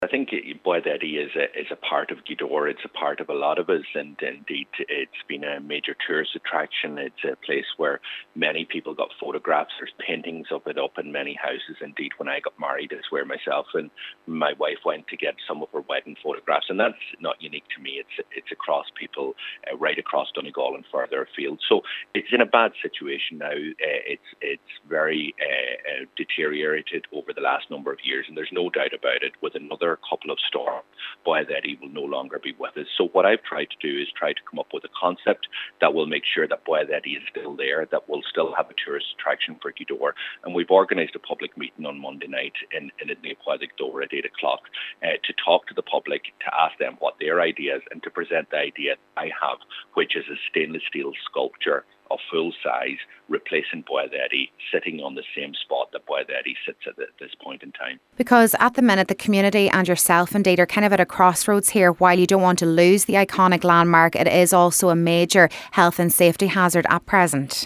I think Boyadeddy is a part of Gweedore. It's a part of a lot of us, and indeed it's been a major tourist attraction. It's a place where many people got photographs. There's paintings of it up in many houses. Indeed, when I got married, it's where myself and my wife went to get some of her wedding photographs, and that's not unique to me. It's across people right across Donegal and further afield. So it's in a bad situation now. It's very deteriorated over the last number of years, and there's no doubt about it. With another couple of storms, Boyadeddy will no longer be with us. So what I've tried to do is try to come up with a concept that will make sure that Boyadeddy is still there, that will still have a tourist attraction for Gweedore. And we've organised a public meeting on Monday night in Gweedore at 8 o'clock to talk to the public, to ask them what their idea is, and to present the idea I have, which is a stainless steel sculpture of full size, replacing Boyadeddy, sitting on the same spot that Boyadeddy sits at this point in time. Because at the minute, the community and yourself indeed are kind of at a crossroads here. While you don't want to lose the iconic landmark, it is also a major health and safety hazard at present.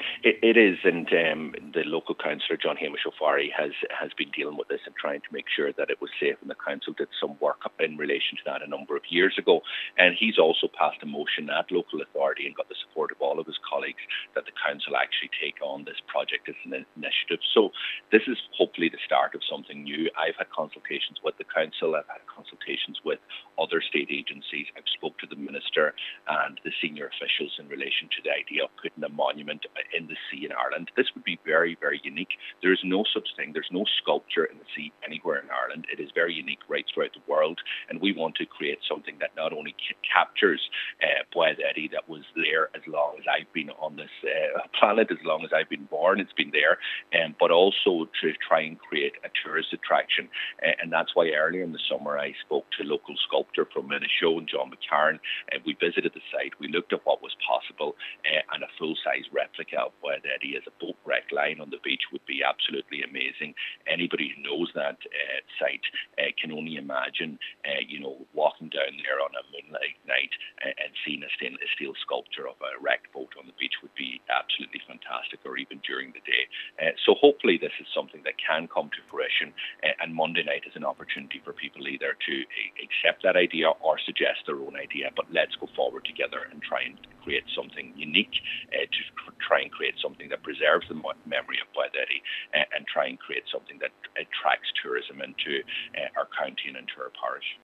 It is, and the local councillor, John Hamish O'Farry, has been dealing with this and trying to make sure that it was safe, and the council did some work in relation to that a number of years ago. And he's also passed a motion at local authority and got the support of all of his colleagues that the council actually take on this project as an initiative. So this is hopefully the start of something new. I've had consultations with the council, I've had consultations with other state agencies, I've spoke to the minister and the senior officials in relation to the idea of putting a monument in the sea in Ireland. This would be very, very unique. There is no such thing. There's no sculpture in the sea anywhere in Ireland. It is very unique right throughout the world, and we want to create something that not only captures Boyadeddy, that was there as long as I've been on this planet, as long as I've been born, it's been there, but also to try and create a tourist attraction. And that's why earlier in the summer I spoke to local sculptor from Minishow and John McCarran, and we visited the site. We looked at what was possible, and a full-size replica of Boyadeddy as a boat wreck lying on the beach would be absolutely amazing. Anybody who knows that site can only imagine, walking down there on a moonlight night and seeing a stainless steel sculpture of a wrecked boat on the beach would be absolutely fantastic, or even during the day. So hopefully this is something that can come to fruition, and Monday night is an opportunity for people either to accept that idea or suggest their own idea. But let's go forward together and try and create something unique, to try and create something that preserves the memory of Boyadeddy, and try and create something that attracts tourism into our county and into our parish.